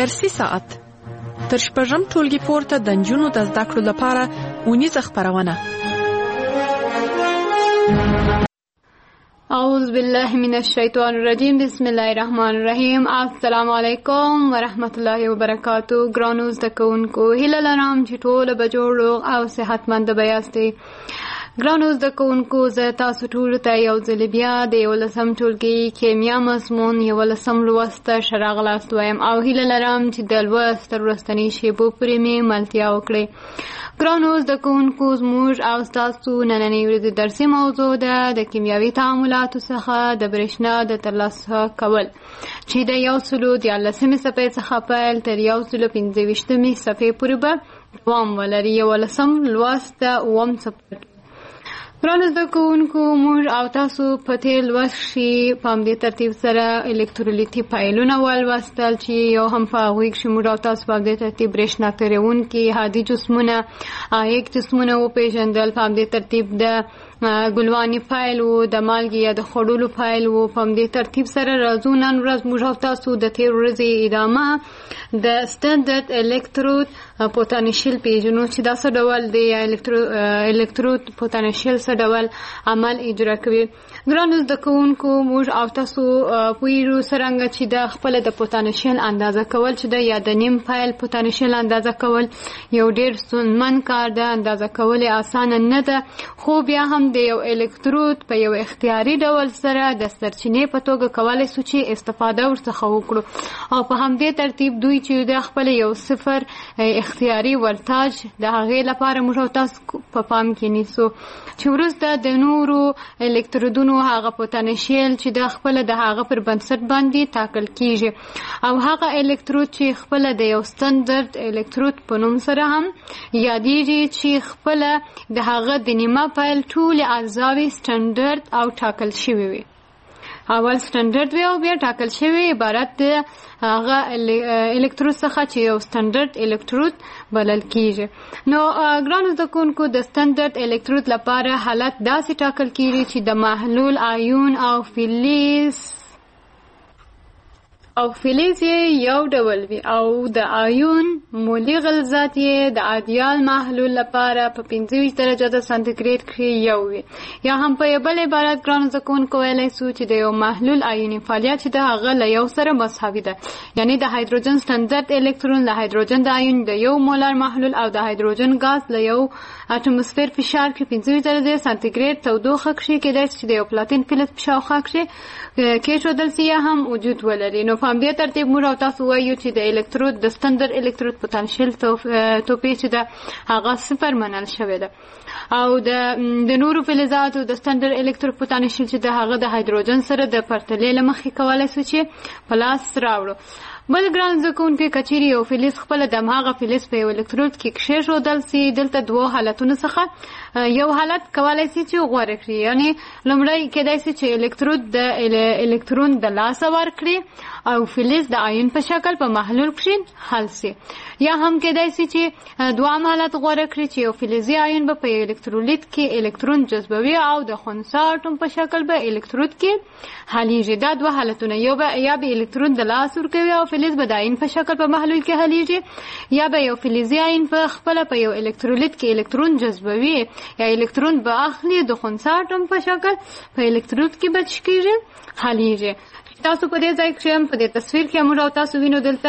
درسي ساعت تر شپږم ټولګي پورته د نجونو د زده کړو لپاره اونیزه خپرونه. اعوذ بالله من الشیطان الرجیم. بسم الله الرحمن الرحیم. السلام علیکم ورحمت الله وبرکاتہ. ګرانو زده کوونکو، هیله لرم چې ټول به جوړ او صحتمند به یاستئ. ګرانو زده کوونکو، زه تاسو ټولو ته یو ځل بیا د 11م ټولګي کیمیا مضمون 11م لوست ته ښه راغلاست وایم او هیله لرم چې د لوست تر وروستنۍ شیبو پورې مې ملتیا وکړئ. ګرانو زده کوونکو، زموږ او ستاسو نننۍ ورځې درسي موضوع ده د کیمیاوي تعاملاتو څخه د برېښنا د ترلاسه کول، چې د 114 صفحې څخه پیل تر 125 صفحې پورې به دوام ولري. 11م لوست د اووم څپرکي. ګرانو زده کوونکو، موږ او تاسو په تېر لوست کې په همدې ترتیب سره الکترولیتي فایلونه ولوستل چې یو هم په هغوی کې موږ او تاسو په همدې ترتیب برېښنا تیروونکي هادي جسمونه، عایق جسمونه وپېژندل. په همدې ترتیب د ګلواني فایل و، د مالګې یا د خوړلو فایل و. په همدې ترتیب سره راځو نن ورځ موږ او تاسو د تېر ورځې ادامه د سټنډرډ الکترود پوتانشیل پیژنو چې دا څه ډول دی، یا الکترود پوتانشیل څه ډول عمل اجرا کوي. ګرانو زده کوونکو، موږ او تاسو پوهیږو څرنګه چې د خپله د پوتانشیل اندازه کول چې د یا د نیم فایل پوتانشیل اندازه کول یو ډېر ستونزمن کار ده. اندازه کول یې اسانه نه ده، خو بیا هم د یو الکترود په یو اختیاري ډول سره د سرچینې په توګه کولی شو چې استفاده ورڅخه وکړو، او په همدې ترتیب دوی چې د خپل یو صفر اختیاري ولتاژ د هغې لپاره موږ او تاسو په پام کې نیسو چې وروسته د نورو الکترودونو هغه پوتانشیل چې د خپل د هغه پر بنسټ باندې ټاکل کیږي، او هغه الکترود چې خپل د یو سټنډرډ الکترود په نوم سره هم یادېږي چې خپل د هغه د نیمه فایل ټول اجزاوې سټنډرډ او ټاکل شوي وي. اول سټنډرډ وي او بیا ټاکل شوی عبارت د هغه الکترود څخه چې یو سټنډرډ الکترود بلل کیږي. نو ګرانو زده کوونکو، د سټنډرډ الکترود لپاره حالت داسې ټاکل کیږي چې د محلول آیون او فلز یو ډول وي، او د آیون مولي غلظت یې د ایدیال محلول لپاره په 25 درجه سانتیګریډ کې یو وي. یا هم په بل عبارت ګرانو زده کوونکو ویلی سو چې د یو محلول آیوني فعالیت چې د هغه له یو سره مساوي ده، یعنی د هایدروجن سټنډرډ الکترون له هایدروجن د آیون د یو مولر محلول او د هایدروجن غاز له یو اټموسفیر فشار کې 25 درجه سانتیګریډ تودوخه کې کېدای شي د یو پلاتین فلز په شاوخوا کې کېښودل سي یا هم وجود ولري. نو په همدې ترتیب موږ او تاسو وایو چې د الکترود د سټنډرډ الکترود پوتانشیل توپیر چې ده هغه صفر منل شوی ده، او د نورو فلزاتو د سټنډرډ الکترود پوتانشیل چې ده هغه د هایدروجن سره د پرتلې له مخې کولی شو چې په لاس راوړو. بل ګران زده کوونکي، که چیرې یو فلز خپله د هماغه فلز په یو الکترود کې کېښودل سي، دلته دوه حالتونو څخه یو حالت کولی سي چې غوره کړي، یعنی لومړی کېدای سي چې الکترود د الکترون د لاسه ورکړي او فلز د آیون په شکل په محلول کې حل سي، یا هم کېدای سي چې دوام حالت غوره کړي چې یو فلزي آیون به په الکترولیت کې الکترون جذبوي او د خنثی اټوم په شکل به الکترود کې حلیږي. دا دوه حالتونه، یا به الکترون د لاس ورکوي او فلز به د آیون په شکل په محلول کې حلیږي، یا به یو فلزي آیون په خپله په یو الکترولیت کې الکترون جذبوي یا الکترون به اخلي د خنثی اټوم په شکل په الکترود کې به څه کېږي، حلیږي. تاسو په دې ځای کې په دې تصویر کې موږ او تاسو وینو دلته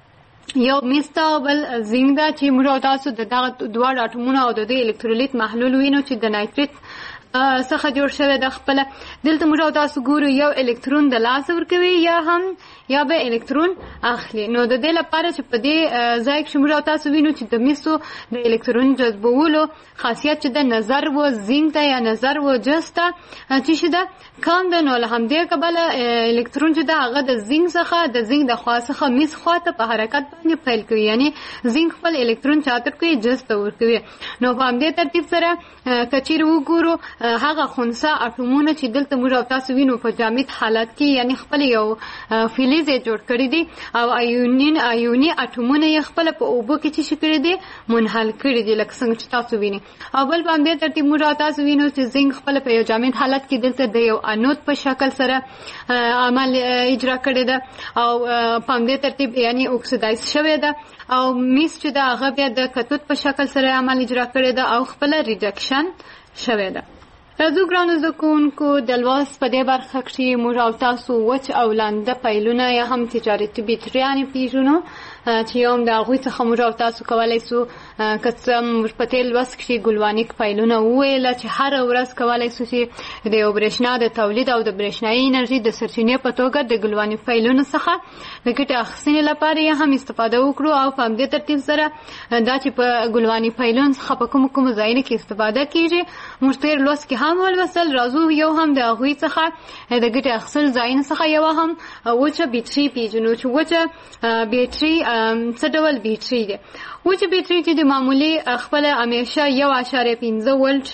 یو میستا او بل زینګ ده چې موږ او تاسو د دغه دواړو اټومونو او د دې الکترولیت محلول وینو چې د نایتریت څخه جوړ شوی د خپله. دلته موږ او تاسو ګورو یو الکترون د لاسه ورکوي یا به الکترون اخلي. نو د دې لپاره چې په دې ځای کې موږ او تاسو وینو چې د میسو د الکترون جذبولو خاصیت چې د نظر و زینګ ته یا نظر و جس ته چې شي ده کم ده، نو له همدې کبله الکترون چې ده هغه د زینګ د خوا څخه میس خوا ته په حرکت باندې پیل کوي، یعنی زینګ خپل الکترون چاته کوي، جس ته ورکوي. نو په همدې ترتیب سره که چیرې وګورو هغه خنثی اټومونه چې دلته موږ او تاسو وینو په جامد حالت کې یعنی خپل یو فلز جوړ کړی دي او ایوني اټومونه یې خپل په اوبو کې چې کړی دي منحل کړی دي لکه څنګه چې تاسو وینئ. او بل په همدې ترتیب موږ او تاسو وینو چې زنګ خپل په یو جامد حالت کې دلته د یو انود په شکل سره عمل اجرا کړی ده او په همدې ترتیب یعنی اکسیدایز شوی ده او میس چې د هغه بیا د کتود په شکل سره عمل اجرا کړی ده او خپل ریډکشن شوی ده. راځو ګرانو زده کوونکو د لوست په دې برخه کې موږ او تاسو وچ او لانده پیلونه یا هم تجارتي بیټریانې پیژنو چې یو د هغوی څخه موږ او تاسو کولی سو که څه موږ په تېر لوست کې ګلوانیک پیلونه وویله چې هره ورځ کولی سو چې د یو برېښنا د تولید او د برېښنایي انرژي د سرچینې په توګه د ګلوانیک پیلونو څخه د ګټې اخیستنې لپاره یې هم استفاده وکړو او په همدې ترتیب سره دا چې په ګلوانیک پیلونو څخه په کومو ځایونو کې استفاده کیږي موږ تېر لوست کې هم ولوستل. راځو یو هم د هغوی څخه د ګټې اخیستل ځایونو څخه یو هم وچه بیټري پیژنو چې وچه بیټري څه ډول بیټري دی. وچه بیټري چې د معمولي خپل همیشه 1.5 ولټ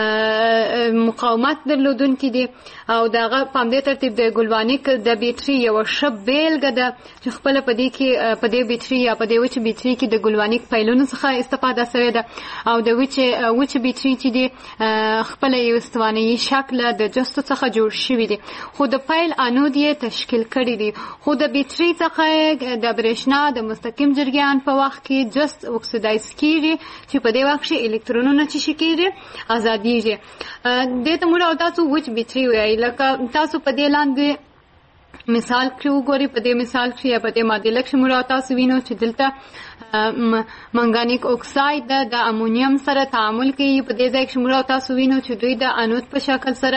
مقاومت درلودونکي دي او دغه په همدې ترتیب د ګلوانیک د بیټري یو ښه بیلګه ده چې خپل په دې کې په دې بیټري یا په دې وچه بیټري کې د ګلوانیک پیلونو څخه استفاده شوې ده او د وچه بیټري چې دي خپل یو استوانیي شکل د جستو څخه جوړ شوی دي خو د پیل انود یې تشکیل کړی دي خو د بیټري څخه د برېښنا د مستقیم جریان په وخت کې جست اکسیدایز کیږي چې په دې وخت کې الکترونونه چې کیږي آزاد دیږي. دې ته موږ او تاسو وچ بیټري وایي. لکه تاسو په دې لاندې مثال کې وګورئ. په دې مثال کې یا په دې معادله کې موږ او تاسو وینو چې دلته منګانیک اکساید د امونیم سره تعامل کوي. په دې ځای کې موږ او تاسو وینو چې دوی د انود په شکل سره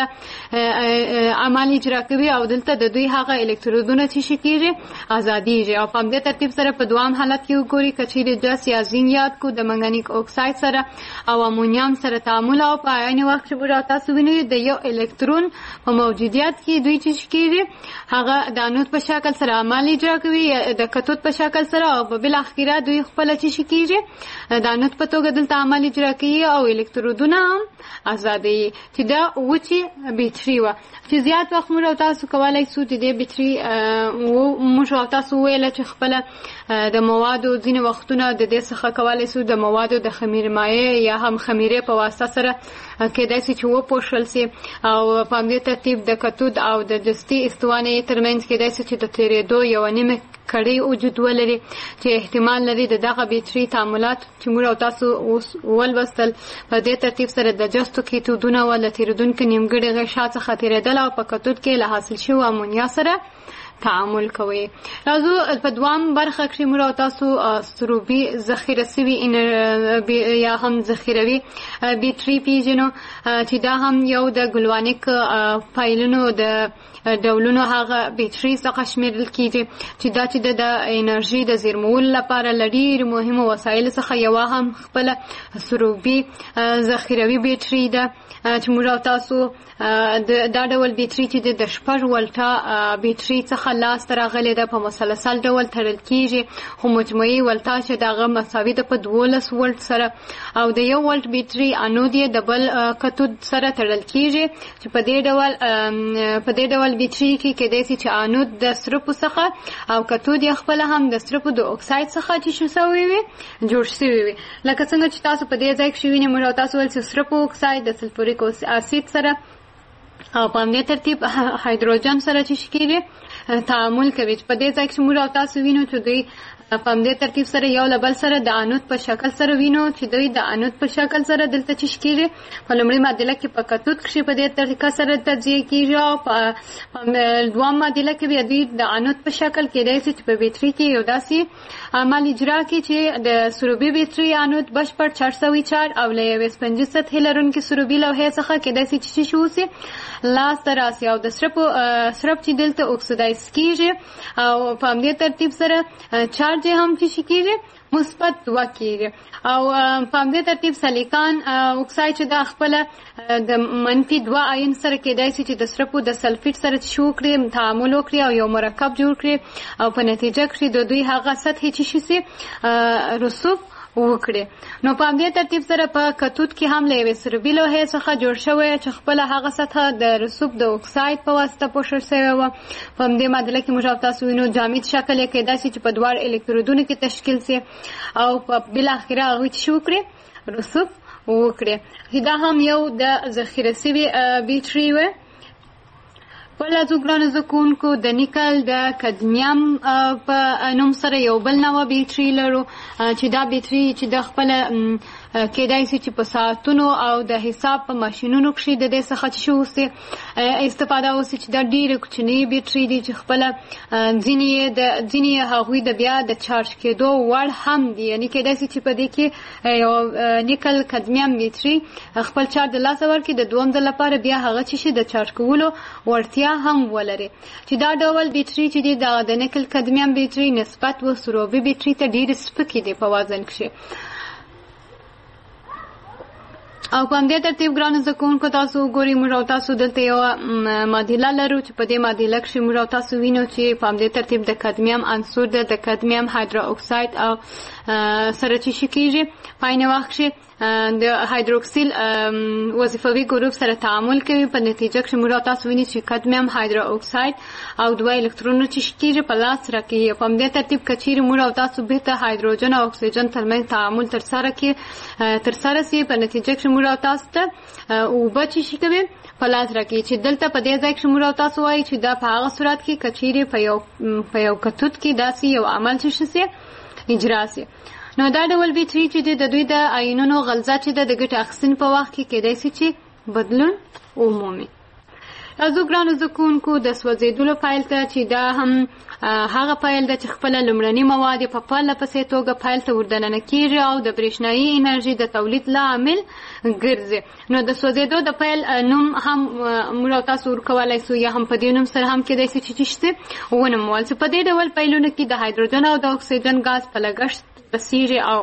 عمل اجرا کوي او دلته د دوی هغه الکترودونه چې کیږي آزادیږي او په همدې ترتیب سره په دوام حالت کې وګورئ کچېرې جس یا زین یاد کو د منګانیک اکساید سره او امونیم سره تعامل او په عین وخت کې موږ او تاسو وینو د یو الکترون په موجودیت کې دوی چې کیږي هغه د انود په شکل سره عمل اجرا کوي د کتود په شکل سره او په بل اخیره دوی خپل چې کیږي د انود په توګه دلته عمل اجرا کوي او الکترودونه هم آزادي چې دا وچی بیټري و چې زیات وخت موږ تاسو کولای شو چې د بیټري موږ تاسو ویل چې خپل د موادو ځینې وختونه د دې څخه کولای شو د موادو د خمیر مایع یا هم خمیرې په واسطه سره کېدای شي چې وپوښل شي او په همدې ترتیب د کتود او د جستي استوانې ترمنځ کېدای شي چې د تېرېدو یوه نیمه کړۍ وجود ولري چې احتمال لري د دغه بیټري تعاملات چې موږ او تاسو ولوستل په دې ترتیب سره د جستو کیتودونه او له تېرېدونکو نیمګړي غشا څخه تېرېدل او په کتود کې له حاصل شوي امونیا سره تعامل کوي. راځو په دوام برخه کې موږ او تاسو سروبي ذخیره سوي یا هم ذخیروي بیټري پیژنو چې دا هم یو د ګلوانیک فایلونو د ډولونو هغه بیټري څخه شمیرل کیږي چې دا چې د انرژي د زیرمولو لپاره لري مهمه وسایل څخه یو هم خپل سروبي ذخیروي بیټري ده چې موږ او تاسو دا ډول بیټري چې د 6 ولټه بیټري څخه لاس ته راغلې ده په مسلسل ډول تړل کیږي خو مجموعي ولټاژ دغه مساوي ده په 12 ولټ سره او د 1 ولټ بیټري انود یې د بل کتود سره تړل کیږي چې په دې ډول بیټري کې کېدای شي چې انود د سرپو څخه او کتود یې خپل هم د سرپو د اکساید څخه چې شو سوي وي جوړ شوی وي. لکه څنګه چې تاسو په دې ځای کې وینئ موږ تاسو ول چې سرپو اکساید د سلفوریک اسید سره او په همدې ترتیب هایدروجن سره چې کېږي تعامل کوي. په دې ځای کې موږ تاسو وینو چې دوی په همدې ترتیب سره یو له بل سره د انود په شکل سره وینو چې دوی د انود په شکل سره دلته چې کېږي په لومړۍ معادله کې په کتود کې په دې طریقه سره تجزیه کېږي او په دویم معادله کې بیا دوی د انود په شکل کېدای شي چې په بیټري کې یو داسې عمل اجرا کړي چې د سروبي بیټري انود بشپړ 404 او له یوې سپنجي سطحې لرونکي سروبي لوحې څخه کېدای شي چې شي وسي لاس ته راسي او د سرپ چې دلته اکسیدایز کېږي او په همدې ترتیب سره چارج هم چې کېږي مثبت 2 کېږي او په همدې ترتیب سلیکان اکساید چې د خپل د منفي 2 آیون سره کېدای شي چې د سرپو د سلفیټ سره شو کړي تعامل وکړي او یو مرکب جوړ کړي او په نتیجه کې د دوی هغه سطحې چې شي رسوب وکړي. نو په همدې ترتیب سره په کتود کې هم له یوې سروبي لوحې څخه جوړ شوی چې خپله هغه سطحه د رسوب د اکساید په واسطه پوښل شوې وه. په همدې معادله کې موږ او تاسو وینو جامد شکل یې کیدای شي چې په دواړو الکترودونو کې تشکیل شي او په بالاخره هغوی څه وکړي؟ رسوب وکړي. دا هم یو د ذخیره شوي بیټري وه. بله څو ګرانو زده کوونکو د نیکل د کدمیم په نوم سره یو بل نوع بیټري لرو چې دا بیټري چې د خپله کیدای شي چې په ساعتونو او د حساب په ماشینونو کښې د دې څخه چې اوسي استفاده وسي چې دا ډېرې کوچنۍ بیټري دي چې خپله ځینې هغوی د بیا د چارج کېدو وړ هم دي. یعنې کیدای شي چې په دې کې یو نیکل کدمیم بیټري خپل چارج د لاسه ورکړي د دوم ځل لپاره بیا هغه چې شي د چارج کولو وړتیا هم ولري. چې دا ډول بیټري چې دي د نیکل کدمیم بیټري نسبت و سروبي بیټري ته ډېرې سپکې دي په وزن کښې. او په همدې ترتیب ګرانو زده کوونکو تاسو وګورئ موږ او تاسو دلته یوه معادله لرو چې په دې معادله کښې موږ او تاسو وینو چې په همدې ترتیب د کدمیم عنصر د کدمیم هایدرو اکساید او سره چې شي کېږي په عین وخت کښې د هایدروکسیل وظیفوي ګروپ سره تعامل کوي. په نتیجه کښې موږ او تاسو ویني چې کدمیم هایدرو اکساید او دوه الکترونونه چې شي کېږي په لاس راکوي. په همدې ترتیب که چیرې موږ او تاسو بېرته هایدروجن او اکسیجن ترمنځ تعامل ترسره سي په نتیجه کښې موږ او تاسو ته اوبه چې شي کوي په لاس راکوي. چې دلته په دې ځای کښې موږ او تاسو وایي چې دا په هغه صورت کې که چیرې په یو کتود کې داسې یو عمل چې شي اجرا سي. نو دا ډول بیټري چې د دوی د آیونونو غلظت چې د ګټې اخیستنې په وخت کې کیدای شي چې بدلون ومومي. زه ګرانو زده کوونکو د سوځېدلو پیل ته چې دا هم هغه پیل ده چې خپله لومړني مواد په پرله پسې توګه پیل ته وردننه کېږي او د برېښنایي انرژي د تولید لامل ګرځي. نو د سوځېدو د پیل نوم هم موږ او تاسو ورکولی سو یا هم په دې نوم سره هم کېدای شي چې شي ونومول سي. په دې ډول پیلونو کې د هایدروجن او د اکسیجن ګاز په لګښت رسیږي او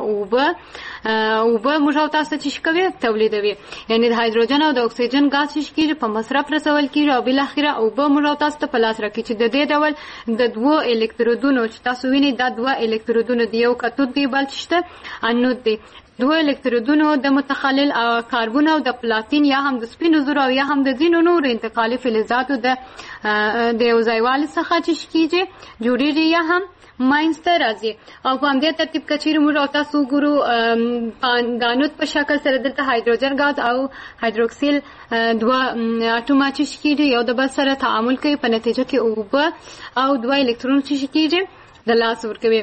اوبه موږ او تاسو چې کوي تولیدوي. یعنې د هایدروجن او د اکسیجن ګاز چې کېږي په مصرف رسول کېږي او بالاخره اوبه موږ او تاسو ته په لاس راکړي چې د دې ډول د دوو الکترودونو چې تاسو وینئ دا دوه الکترودونه دي، یو کتود دی بل چې شته انود دی. دوه الکترودونو د متخلل کاربون او د پلاتین یا هم د سپینو زرو او یا هم د ځینو نورو انتقالي فلزاتو د یو ځایوالي څخه چې کېږي جوړېږي یا هم منځته راځي. او په همدې ترتیب که چیرې موږ او تاسو وګورو د انود په شکل سره دلته هایدروجن ګاز او هایدروکسیل دوه اټومه چې کېږي یو د بل سره تعامل کوي، په نتیجه کې اوبه او دوه الکترون چې کېږي د لاس ورکوي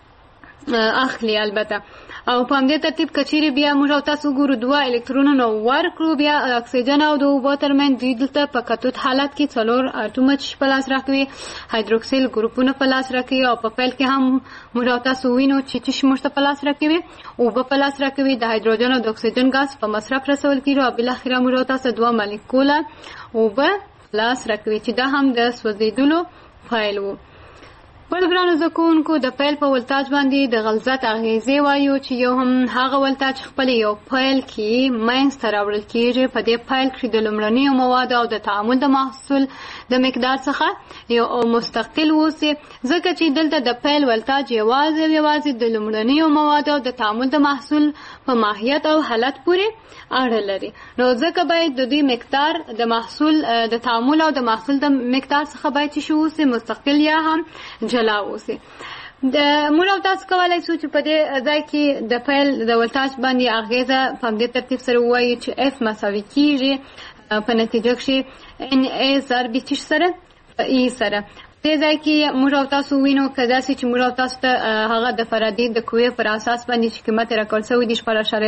اخلي البته. او په همدې ترتیب که چیرې بیا موږ او تاسو وګورو دوه الکترونونه ورکړو بیا اکسیجن او د اوبو ترمنځ دوی دلته په کتود حالت کې څلور اټومه چې په لاس راکوي هایدروکسیل ګروپونه په لاس راکوي او په پیل کې هم موږ او تاسو وینو چې موږ ته په لاس راکوي اوبه په لاس راکوي د هایدروجن او د اکسیجن ګاز په مصرف رسول کېږي او بالاخره موږ او تاسو دوه مالیکوله اوبه لاس راکوي چې دا هم د سوځېدلو پیل و. بل ګرانو زده کوونکو د پیل په ولتاج باندې د غلظت اغیزې وایو چې یو هم هغه ولتاج خپل یو پیل کې منځته راوړل کېږي. په دې پیل کې د لومړنیو موادو او د تعامل د محصول د مقدار څخه یو مستقل اوسي، ځکه چې دلته د پیل ولتاج یوازې د لومړنیو موادو او د تعامل د محصول په ماهیت او حالت پورې اړه لري. نو ځکه باید د دوی مقدار د محصول د تعامل او د محصول د مقدار څخه باید چې اوسي مستقل یا هم جلا اوسي. موږ او تاسو کولی شو چې په دې ځای کې د پیل د ولتاج باندې اغیزه په همدې ترتیب سره ووایو چې اف مساوي کېږي په نتیجه کښې ان ای ضرب چې سره په ای سره. دې ځای کې موږ او تاسو وینو که داسې چې موږ او تاسو ته هغه د فارادې د قوې پر اساس باندې چې قیمت یې راکول شوی دي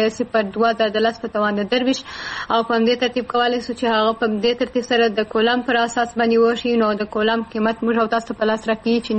0.2 په توان د درویش او په همدې ترتیب کولی شو چې هغه په همدې ترتیب سره د کولم پر اساس باندې وشي. نو د کولم قیمت موږ او تاسو په لاس راکوي چې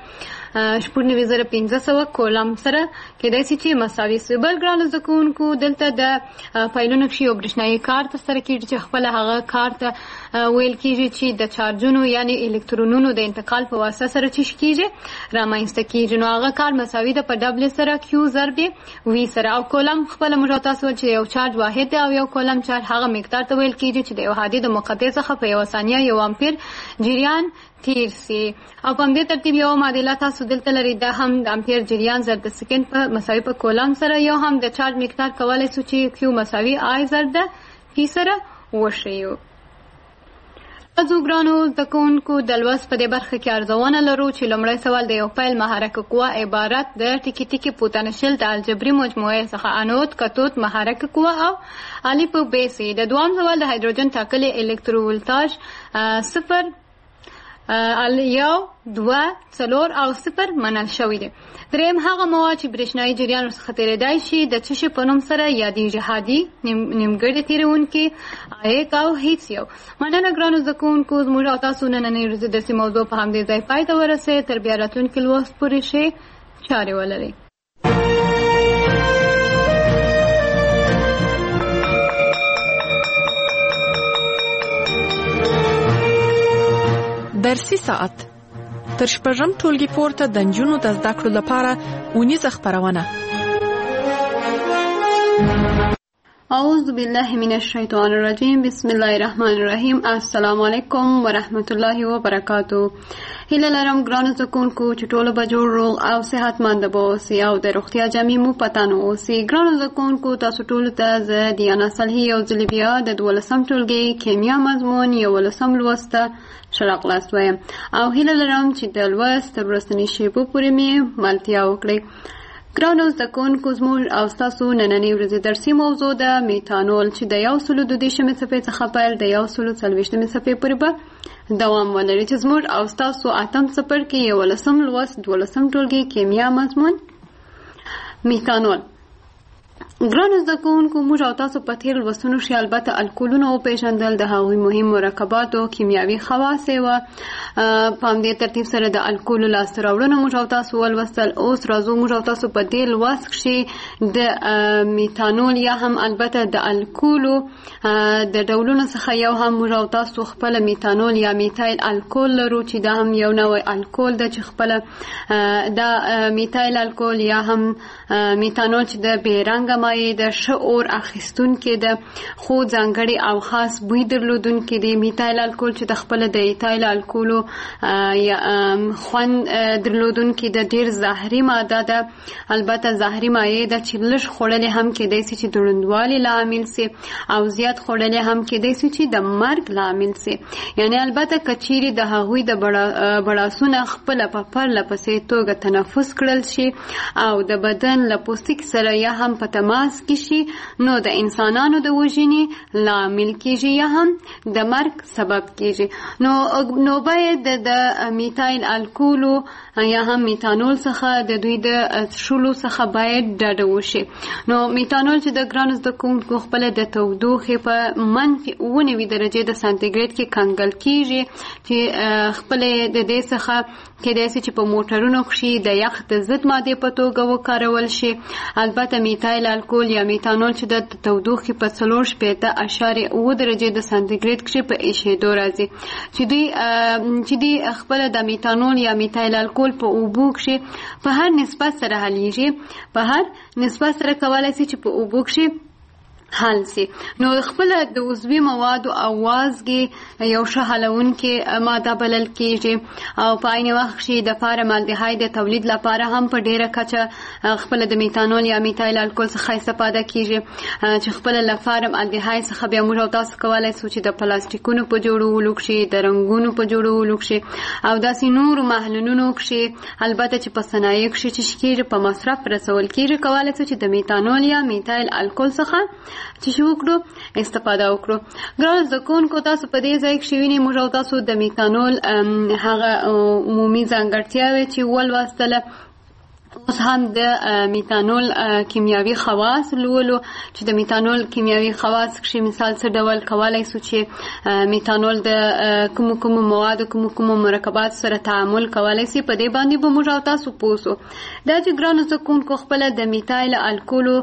9.9500 کولم سره کېدای شي چې مساوي سي. بل ګرانو زده کوونکو دلته د پیلونو کښې یو برېښنایي کار ترسره کېږي چې خپله هغه کار ته ویل کېږي چې د چارجونو یعنې الکترونونو د انتقال په واسطه سره چش کیږي رامنځته کیږي. نو هغه کار مساوي ده په ډبل سره کیو ضرب وی سره. او کولم خپل موږ تاسو چې یو چارج واحد دی او یو کولم چارج هغه مقدار ته ویل کیږي چې د یو حادثه مقطع څخه په یو ثانیه یو امپیر جریان تیر سي. او په دې ترتیب یو معادله تاسو دلته لري دا هم د امپیر جریان ضرب د سکند په مساوي په کولم سره یو هم د چارج مقدار کولای شو چې کیو مساوي آی ضرب د پی سره وشيو. تاسو ګرانو د کوونکو د لوست په دې برخه کې ارزونه لرو چې لومړی سوال د یو فعل محرک قوه عبارت د ټکی ټکی پوتنشل د الجبري مجموعه څخه انود کتود محرک قوه او الف ب سي. د دوام سوال د هایدروجن ټاکلي الکتروولتاژ 0 یو 2 4 او 0 منل شوی دی. دریم هغه مواد چې برېښنايي جریان ورڅخه تېرېدای شي د څه شي په نوم سره یادېږي؟ هادي، نیمګړی تېرونکي، عایق او هیڅ یو. مننه ګرانو زده کوونکو، زموږ او تاسو نننۍ ورځې درسي موضوع په همدې ځای پای ته ورسېد. تر بیا راتلونکي لوست پورې ښې چارې ولرئ. درسي ساعت تر شپږم ټولګي پورته د نجونو د زده کړو لپاره اونیزه خپرونه. اعوذ بالله من الشیطان الرجیم. بسم الله الرحمن الرحیم. السلام علیکم ورحمت الله وبرکاتو. هیله لرم ګرانو زده کوونکو چې ټول به جوړ روغ او صحتمند به اوسئ او د روغتیا جامې مو په تن واوسي. ګرانو زده کوونکو، تاسو ټولو ته زه دیانا صالحي یو ځل بیا د 12م ټولګي کیمیا مضمون 11م لوست ښه راغلاست وایم او هیله لرم چې د لوست تر وروستنۍ شېبو پورې مې ملتیا وکړئ. ګرانو زده کوونکو، زموږ او ستاسو نننۍ ورځې درسي موضوع ده میتانول چې د 132 صفحې څخه پیل د 140 صفحې پورې به دوام ولري چې زموږ او ستاسو 8م څپرکي 11م لوست 12م ټولګي کیمیا مضمون میتانول. ګرانو زده کوونکو، موږ او تاسو په تېر لوستونو کې البته الکولونه وپېژندل، د هغوی مهم مرکبات او کیمیاوي خواص یې وه. په همدې ترتیب سره د الکولو لاسته راوړنه موږ او تاسو ولوستل. اوس راځو موږ او تاسو په دې لوست کښې د میتانول یا هم البته د الکولو د ډولونو څخه یو هم موږ او تاسو خپله میتانول یا میتایل الکول لرو چې دا هم یو نوع الکول ده چې خپله دا میتایل الکول یا هم میتانول چې د بې رنګه مایع د ښه اور اخیستونکې ده خو ځانګړي او خاص بوی درلودونکې دی. میتایل الکول چې د خپله د ایتایل الکولو خوند درلودونکې ده ډېر زهري ماده ده. البته زهري مایع ده چې لږ خوړلې هم کېدای سي چې د ړندوالي لامل سي او زیات خوړلې هم کېدای سي چې د مرګ لامل سي. یعنی البته که چیرې د هغوی د بړاسونه خپله په پرله پسې توګه تنفس کړل شي او د بدن له پوستکي سره یا هم په تماس کې شي نو د انسانانو د وژنې لامل کېږي یا هم د مرګ سبب کېږي. نو باید د میتایل الکولو یا هم میتانول څخه د دوی د څښلو څخه باید ډډه وشي. نو میتانول چې د ګرانو زده کوونکو خپله د تودوخې په -9 درجې د سانتیګریډ کې کنګل کېږي چې خپلې د دې څخه کېدای سي چې په موټرونو کښې د یخ د ضد مادې په توګه وکارول شي. البته میتایل الکول یا میتانول چې د تودوخې په 4.8 درجې د سانتیګریډ کښې په ایشېدو راځي چې دوی خپله د میتانول یا میتایل الکول په اوبو کښې په هر نسبت سره حلیږي. په هر نسبت سره کولای سي چې په اوبو کښې حل سي. نو خپله د عضوي موادو او وازګې یو ښه حلونکې ماده بلل کېږي او په عین وخت کښې د فارمالدهاید د تولید لپاره هم په ډېره کچه خپله د میتانول یا میتایل الکول څخه استفاده کېږي چې خپله له فارمالدهاید څخه بیا موږ او تاسو کولی سو چې د پلاستیکونو په جوړولو کښې د رنګونو په جوړولو کښې او داسې نورو محلولونو کښې البته چې په صنایع کښې چې کېږي په مصرف رسول کېږي کولی سو چې د میتانول یا میتایل الکول څخه چې شو وکړو استفاده وکړو. ګرانو زده کوونکو، تاسو په دې ځای کښې وینئ موږ او تاسو د میتانول هغه عمومي ځانګړتیاوې چې ولوستله. اوس هم د میتانول کیمیاوي خواص لولو چې د میتانول کیمیاوي خواص کښې مثال څه ډول کولی سو چې میتانول د کومو موادو کومو مرکبات سره تعامل کولی سي. په دې باندې به موږ او تاسو پوه سو. دا چې ګرانو زده کوونکو خپله د میتایل الکول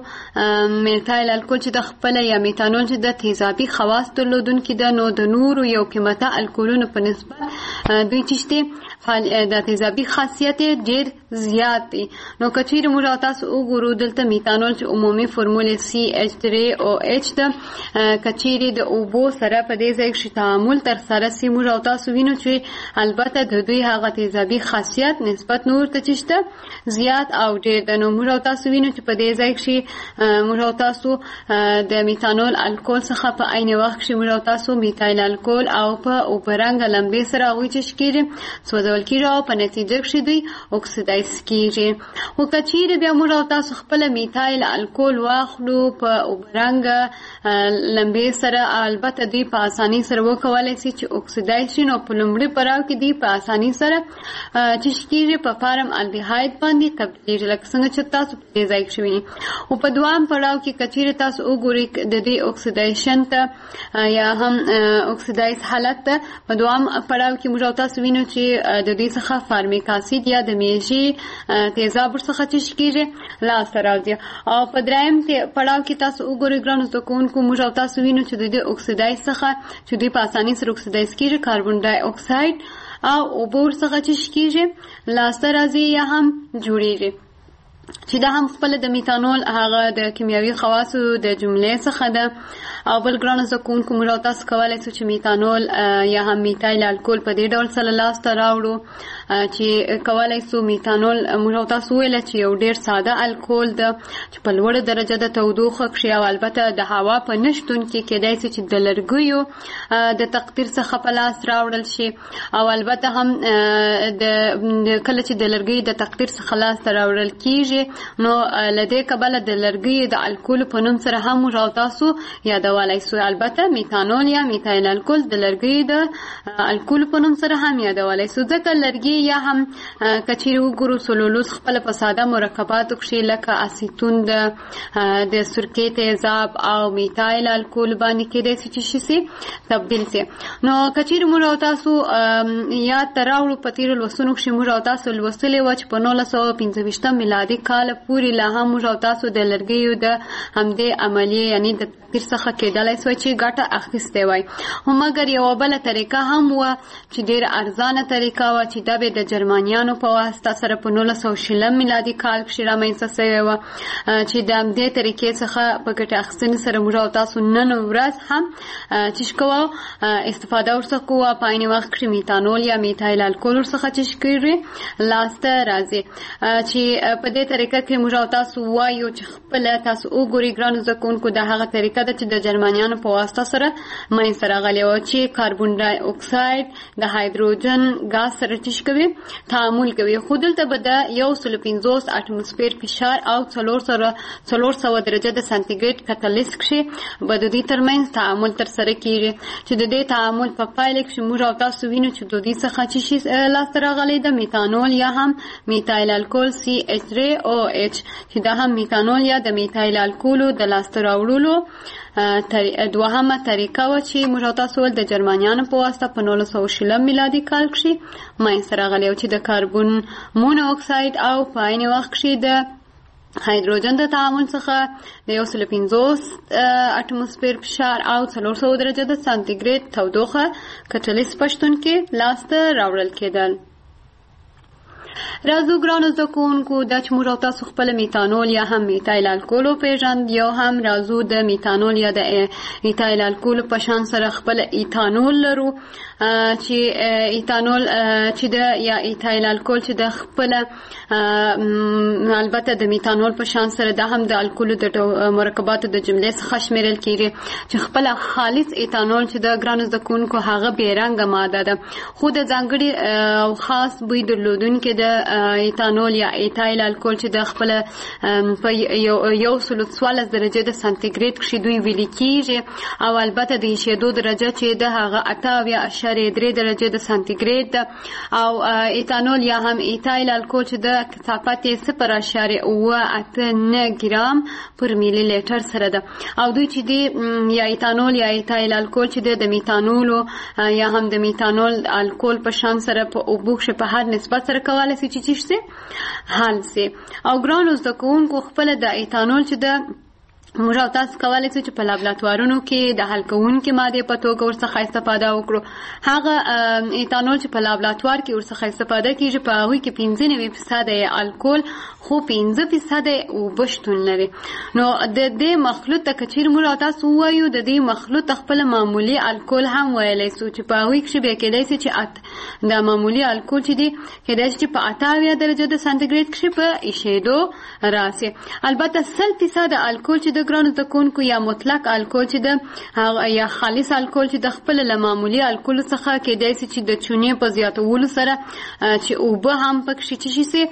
چې د خپله یا میتانول چې د تیزابي خواص درلودونکي ده نو د نورو یو قیمته الکولونو په نسبت دوی چې د تیزابي خاصیت ډیر زیات دي. نو کچیر موږ تاسو وګورو دلته میتانول چې عمومي فرمول CH3OH ده. کچیر د اوبو سره په دې ځای کې تعامل تر سره سي موږ تاسو وینو چې البته د دوی هغه تیزابي خاصیت نسبت نور ته چشته زیات او ډیر ده. نو موږ تاسو وینو چې په دې ځای کې موږ تاسو د میتانول الکول څخه په عین وخت کې موږ تاسو میتایل الکول او په اوبرنګ لمبې سره غوي چې کېږي سوځول کېږي او په نتیجه کې دوی اکسیدایز کېږي. او کچیر بیا موږ تاسو خپل میتایل الکول واخلو په اوبرنګ لمبې سره البته دوی په اساني سره وکولای شي چې اکسیدایز شي. نو په لومړي پړاو کې دوی په اساني سره چې کېږي په فارم الډیهاید باندې تبدیل لکه څنګه چې تاسو په دې ځای کې وینئ. او په دوام پړاو کې کچیر تاسو وګورئ د دې اکسیدیشن ته یا هم اکسیدایز حالت ته په دوام پړاو کې موږ تاسو وینو چې د دې څخه فارمیک اسید یا د میژي تیزاب څخه چې کېږي لاسته راځي. او په دریم پړاو کې تاسو وګورئ ګرانو زده کوونکو موږ تاسو وینو چې د دې اکسیدایز څخه چې دوی په اساني سره اکسیدایز کېږي کاربن ډای اکساید او اوبو څخه چې کېږي لاسته راځي یا هم جوړیږي چې دا هم خپل د میتانول هغه د کیمیاوي خواصو د جملې څخه ده. او بل ګرانو زده کوونکو موږ تاسو کولی شو چې میتانول یا هم میتایل الکول په دې ډول سره لاسته راوړو چې کولی شو میتانول موږ تاسو ویل چې یو ډیر ساده الکول ده چې په لوړه درجه د تودوخه کې او البته د هوا په نشتون کې کېدای شي چې د لرګیو د تقطیر څخه په لاس راوړل شي او البته هم د کله چې د لرګي د تقطیر څخه لاس راوړل کېږي نو لدې کبله د لرګي د الکول په نوم سره هم موږ تاسو یادولای شو. البته میتانول یا میتایل الکول د لرګي د الکول په نوم سره هم یادولای شو ځکه لرګي یا هم کچیر وګورو سلولوز خپل په ساده مرکباتو کې لکه اسیتون د سرکې تیزاب او میتایل الکول باندې کېدای شي چې تبدیل شي. نو کچیر موږ تاسو یاد تراوړو په تیر لوستونو کې موږ تاسو لوستلې و چې په 1925 میلادي کال پورې لا هم موږ تاسو د لرګیو د همدې عملیې یعنی د تقطیر څخه کېدلی شوی چې ګټه اخیستې وای. خو مګر یوه بله طریقه هم وه چې ډېره ارزانه طریقه وه چې دا به د جرمنیانو په واسطه سره په 1920 میلادي کال کښې رامنځته سوې وه چې د همدې طریقې څخه په ګټې اخیستنې سره موږ تاسو نن ورځ هم چې کوو استفاده ورڅخه کوو په عین وخت کښې میتانول یا میتایل الکول ورڅخه چې کېږي لاسته راځي چې په دې طریقه کې موږ تاسو وایو چې خپله تاسو وګورئ ګرانو زده کوونکو دا هغه طریقه ده چې د جرمنیانو په واسطه سره منځته راغلې وه چې کاربن ډای اکساید د هایدروجن ګاز سره چې کوي تعامل کوي. خو دلته به د 150 اټموسفیر فشار او 400 درجه د سانتیګریډ کتلیس کښې به د دوی ترمنځ تعامل ترسره کېږي چې د دې تعامل په پایله کښې موږ تاسو وینو چې د دوی څخه چې شي لاسته راغلی ده میتانول یا هم میتایل الکول CH3OH چې دا هم میتانول یا د میتایل الکولو د لاسته راوړلو دوهمه طریقه وه چې موږ تاسو ول د جرمنیانو په واسطه په 1920 میلادي کال کښې منځته راغلی و چې د کاربن مونو اکساید او په عین وخت کښې د هایدروجن د تعامل څخه د 150 اټموسفیر فشار او 400 درجه د سانتیګریډ تودوخه کټلیس په شتون کې لاسته راوړل کېدل. راځو ګرانو زده کوونکو دا چې موږ تاسو خپل میتانول یا هم میتایل الکول وپېژند یا هم راځو د میتانول یا د ایتایل الکول په شان سره خپل ایتانول لرو چې ایتانول چې د یا ایتایل الکول چې د خپل البته د میتانول په شان سره دا هم د الکولو د مرکباتو د جملې څخه شمیرل کېږي چې خپل خالص ایتانول چې د ګرانو زده کوونکو هغه بې رنګه ماده ده خو د ځانګړي او خاص بوی درلودونکي د ایتانول یا ایتایل الکول چې د خپل په 114 درجه د سانتیګریډ کښې دوی ویلي کېږي او البته د ایشېدو درجه چې د هغه 8.3 درجه د سانتیګریډ ده او ایتانول یا هم ایتایل الکول چې د کثافت 0.89 ګرام پر میلی لیټر سره ده او دوی چې دی یا ایتانول یا ایتایل الکول چې د میتانولو یا هم د میتانول الکول په شان سره په اوبو کښې په هر نسبت سره کولی شي چې حل سي. او ګرانو زده کوونکو خپل د ایتانول چې د موږ او تاسو کولی شو چې په لابراتوارونو کې د حل کوونکې مادې په توګه ورڅخه استفاده وکړو. هغه ایتانول چې په لابراتوار کې ورڅخه استفاده کیږي په هغوی کې 95% یې الکول خو 5% اوبه شتون لري. نو د دې مخلوط ته که چیرې موږ او تاسو ووایو د دې مخلوط خپله معمولي الکول هم ویلی شو چې په هغوی کښې بیا کیدای شي چې د معمولي الکول چې دی کیدای شي چې په 78 درجه د سانتیګریډ کښې په ایشېدو راسي. البته 100% الکول چې د ګرانو زده کوونکو یا مطلق الکول چې د یا خالص الکول چې د خپل له معمولي الکولو څخه کیدای شي چې د چونې په زیاتولو سره چې اوبه هم پکښې څه شي سي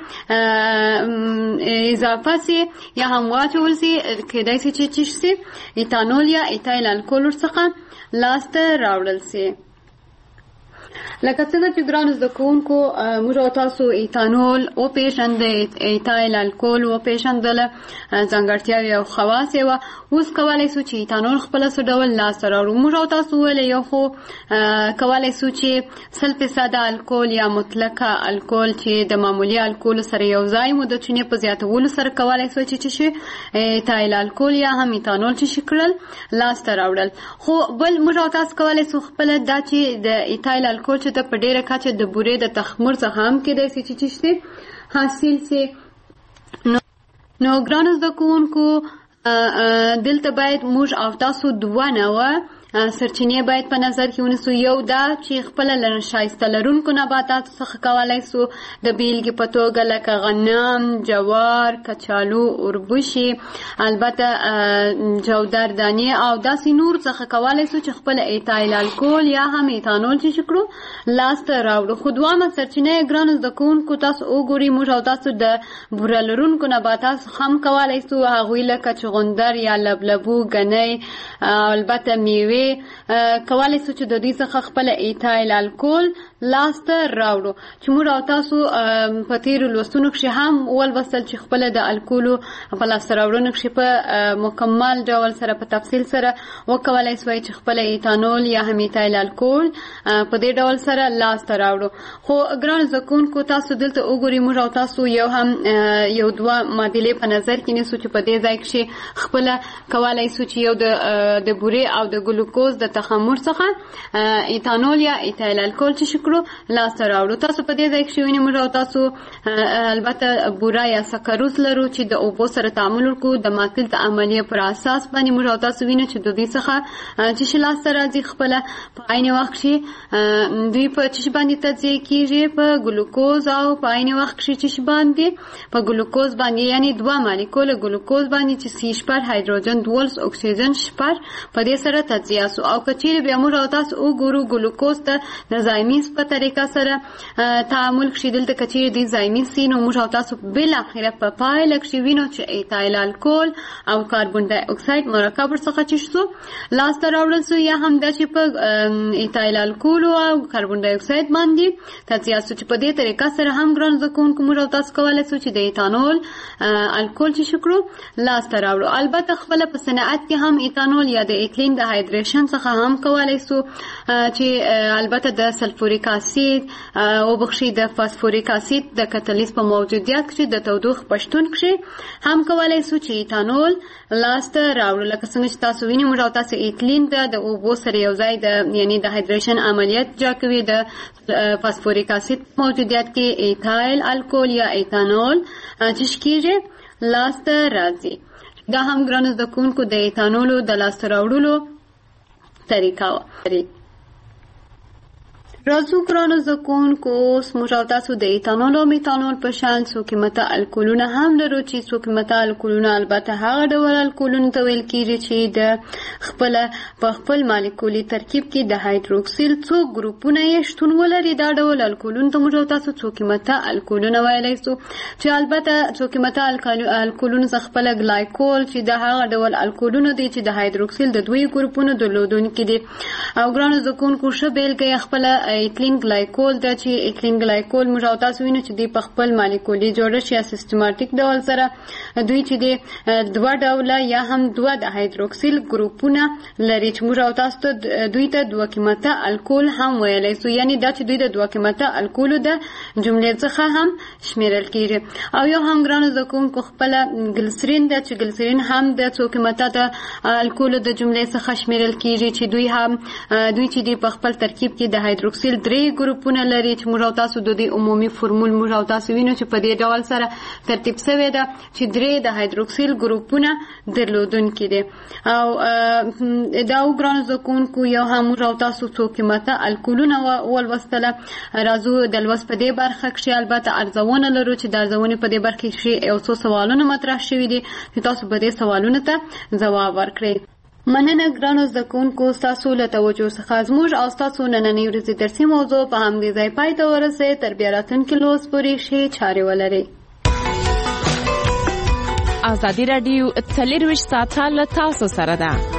اضافه سي یا هم واچول سي کیدای شي چې څه سي ایتانول یا ایتایل الکول ورڅخه لاسته راوړل سي. لکه څنګه چې ګرانو زده کوونکو موږ او تاسو ایتانول وپېژندل، ایتایل الکول وپېژندله، ځانګړتیاوې او خواص یې وه. اوس کولی شو چې ایتانول خپله څه ډول لاسته راوړو. موږ او تاسو وویل یو خو کولی شو چې 100% الکول یا مطلقه الکول چې د معمولي الکولو سره یو ځای مو د چونې په زیاتولو سره کولی شو چې شي ایتایل الکول یا هم ایتانول چې شي کړل لاسته راوړل. خو بل موږ او تاسو کولی شو خپله دا چې د ایتایل الکول چې د په ډېره کچه د بورې د تخمر څخه هم کیدای شي چې شي حاصل سي. نو ګرانو زده کوونکو دلته باید موږ او تاسو دوه نوع سرچینې باید په نظر کې ونیسو. یو دا چې خپله شایسته لرونکو نباتاتو څخه کولی شو د بیلګې په توګه لکه غنم، جوار، کچالو، اوربشي، البته جودر دانې او داسې نور څخه کولی شو چې خپله ایتایل الکول یا هم ایتانول چې کړو لاسته راوړو. خو دوامه سرچینه یې ګرانو زده کوونکو تاسو وګورئ موږ او تاسو د بوره لرونکو نباتاتو هم کولی شو هغوی لکه چغندر یا لبلبو، ګنۍ، البته میوې کولی شو چې د دوی څخه خپله ایتایل الکول لاسته راوړو. چې موږ او تاسو په تیرو لوستونو کښې هم ولوستل چې خپله د الکولو په لاسته راوړنو کښې په مکمل ډول سره په تفصیل سره وکولی شوی چې خپله ایتانول یا هم ایتایل الکول په دې ډول سره لاسته راوړو. خو ګرانو زده کوونکو تاسو دلته وګورئ موږ او تاسو یو هم یو دوه معادلې په نظر کې نیسو چې په دې ځای کښې خپله کولی شو چې یو د بورې او د ګلوکوز د تخمر څخه ایتانول یا ایتایل الکول چې شي کړو لاسته راوړو. تاسو په دې ځای کښې وینئ موږ او تاسو البته بوره یا سکروز لرو چې د اوبو سره تعامل وکړو. د ماکل د عملیې پر اساس باندې موږ او تاسو وینو چې د دوی څخه چې شي لاسته راځي خپله په عین وخت کښې دوی په څه شي باندې تجزیه کېږي په ګلوکوز او په عین وخت کښې څه شي باندې په ګلوکوز باندې یعنې دوه مالیکوله ګلوکوز باندې چې C0 هایدروجن 12 اکسیجن 0 په دې سره تجزیه سو. او که چیرې بیا موږ او تاسو وګورو ګلوکوز ته د زایمیز په طریقه سره تعامل کښې دلته که چیرې دوی زایمیز سي نو موږ او تاسو بالاخره په پایله کښې وینو چې ایتایل الکول او کاربن ډای اکساید مرکب ورڅخه چې شو لاسته راوړل سو یا هم دا چې په ایتایل الکول او کاربن ډای اکساید باندې تجزیه سو چې په دې طریقه سره هم ګرانو زده کوونکو موږ او تاسو کولی سو چې د ایتانول الکول چې شو کړو لاسته راوړو. البته خپله په صنعت کې هم ایتانول یا د ایتلین د هایدریشن څخه هم کولی سو چې البته د سلفوریک اسید او بخشي د فاسفوریک اسید د کتالیز په موجودیت کې د تودوخې په شتون کې هم کولی سو چې ایتانول لاسته راوړو. لکه څنګه چې تاسو وینئ موږ او تاسو ایتلین د اوبو سره یو ځای د یعنې د هایدریشن عملیات جا کوي. د فاسفوریک اسید موجودیت کې ایتایل الکول یا ایتانول چې کېږي لاسته راځي. دا هم ګرانو زده کوونکو د ایتانولو د لاسته راوړلو طریقه وه. راځو ګرانو زده کوونکو اوس موږ او تاسو د ایتانول او میتانول په شان څو قیمته الکولونه هم لرو چې څو قیمته الکولونه البته هغه ډول الکولونو ته ویل کېږي چې د خپله په خپل مالیکولي ترکیب کې د هایدروکسیل څو ګروپونه یې شتون ولري. دا ډول الکولونو ته موږ او تاسو څو قیمته الکولونه ویلی سو چې البته څو قیمته الکولونو څخه خپله ګلایکول چې د هغه ډول الکولونو دی چې د هایدروکسیل د دوی ګروپونو درلودونکي دي. او ګرانو زده کوونکو ښه بېلګه یې خپله ایتلین ګلایکول ده چې ایتلین ګلایکول موږ او تاسو وینو چې د خپل مالیکولي جوړښت یا سیستماتیک ډول سره دوی چې د دوه ډوله یا هم دوه د هایدروکسیل ګروپونه لري چې موږ او تاسو ته دوی ته دوه قیمته الکول هم ویلی سو، یعنی دا چې دوی د دوه قیمته الکولو د جملې څخه هم شمیرل کیږي. او یو هم ګرانو زده کوونکو خپله ګلسرین ده چې ګلسرین هم د څو قیمته د الکولو د جملې څخه شمیرل کیږي چې دوی چې دی په خپل ترکیب کې د هایدروکسیل 3 ګروپونه لري چې موږ او تاسو د دې عمومي فورمول موږ او تاسو وینو چې په دې ډول سره ترتیب شوی ده چې 3 د هایدروکسیل ګروپونه درلودونکي دي. او دا ګرانو زده کوونکو یو هم موږ او تاسو څو قیمته الکولونه ولوستله. راځو د لوست په دې برخه کې البته ارزونه لرو چې د ارزونې په دې برخه کې یو څو سوالونه مطرح شوي دي چې تاسو به دې سوالونو ته ځواب ورکړئ. مننه ګرانو زده کوونکو ستاسو له توجه څخه. زموږ او ستاسو نننۍ ورځې درسي موضوع په همدې ځای پای ته ورسېد. تر بیا راتلونکي لوست پورې ښې چارې ولرئ. ازادي راډیو 24 ساعته له تاسو سره ده.